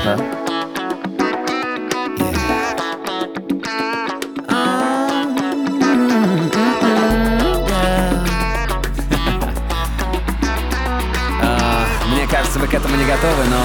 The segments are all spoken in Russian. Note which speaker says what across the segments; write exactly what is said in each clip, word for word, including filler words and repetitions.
Speaker 1: Понятно. Мне кажется, вы к этому не готовы, но...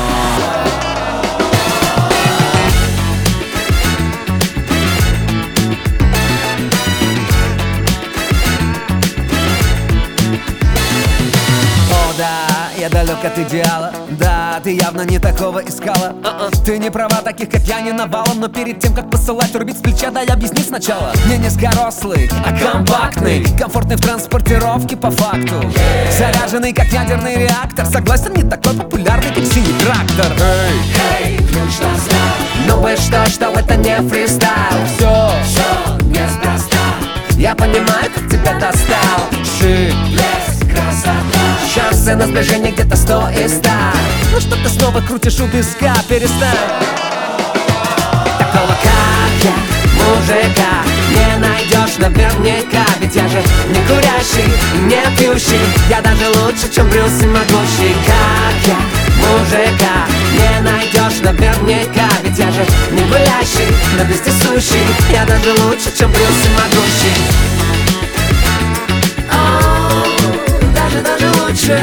Speaker 1: Я далек от идеала, да, ты явно не такого искала. uh-uh. Ты не права, таких как я не навалом. Но перед тем, как посылать, рубить с плеча, дай объясни сначала. Не низкорослый, а компактный, комфортный в транспортировке по факту, yeah. Заряженный, как ядерный реактор. Согласен, не такой популярный, как синий трактор. Эй, hey, ключ на знак. Думаешь, что, что это не фристайл? Все, все неспроста. Я понимаю, как тебя достал. Шик, блеск, красота. Шансы на сближение где-то сто из ста. Ну что ты снова крутишь у виска, перестань. Такого как я, мужика, не найдешь наверняка. Ведь я же не курящий, не пьющий. Я даже лучше, чем Брюс и могущий. Как я, мужика, не найдешь наверняка. Ведь я же не гулящий, но вездесущий. Я даже лучше, чем Брюс и могущий. Даже лучше.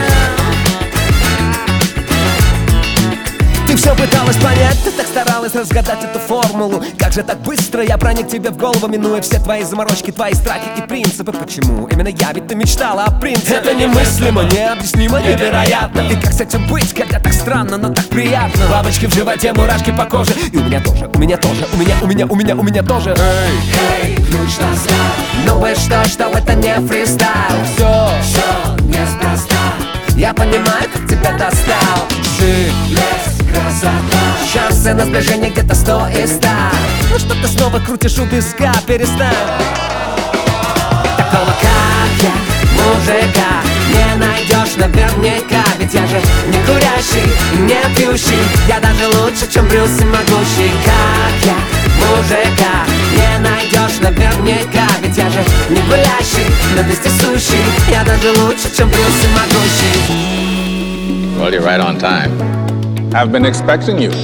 Speaker 1: Ты все пыталась понять, ты так старалась разгадать эту формулу. Как же так быстро я проник тебе в голову, минуя все твои заморочки, твои страхи и принципы. Почему именно я, ведь ты мечтала о принципе. Это немыслимо, необъяснимо, невероятно. И как с этим быть, когда так странно, но так приятно. Бабочки в животе, мурашки по коже. И у меня тоже, у меня тоже, у меня, у меня, у меня, у меня тоже. Эй, эй, ключ на знак. Думаешь, что, что это не фристайл? Все, все неспроста. Я понимаю, как тебя достал. Шик, блеск, красота. Шансы на сближение где-то сто из ста. Ну что ты снова крутишь у виска, перестань. Такого как я, мужика, не найдешь наверняка. Ведь я же не курящий, не пьющий. Я даже лучше, чем Брюс и могущий. Как я, мужика, не найдешь наверняка. Ведь я же не гулящий, но вездесущий. Я даже лучше, чем Брюс и могущий.
Speaker 2: Well, you're right on time.
Speaker 3: I've been expecting you.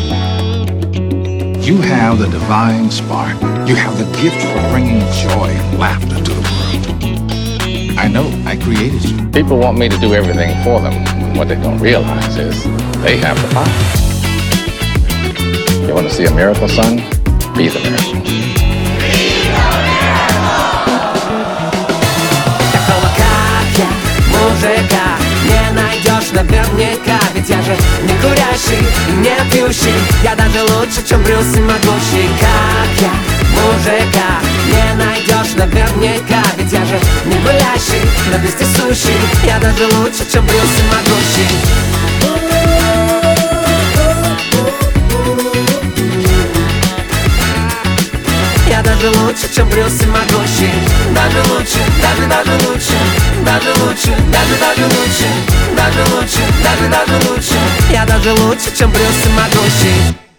Speaker 4: You have the divine spark. You have the gift for bringing joy and laughter to the world. I know, I created you.
Speaker 2: People want me to do everything for them. What they don't realize is they have the power. You want to see a miracle, son? Be the miracle.
Speaker 1: Такого как я, мужика, не найдешь наверняка. Ведь я же не курящий, не пьющий. Я даже лучше, чем Брюс и могущий. Как я, мужика, не найдешь наверняка. Ведь я же не гулящий, но вездесущий. Я даже лучше, чем Брюс и могущий. Я даже лучше, чем Брюс и могущий. Даже лучше, даже, даже лучше. Даже лучше, даже, даже лучше. Даже лучше, даже, даже лучше. Я даже лучше, чем Брюс и могущий.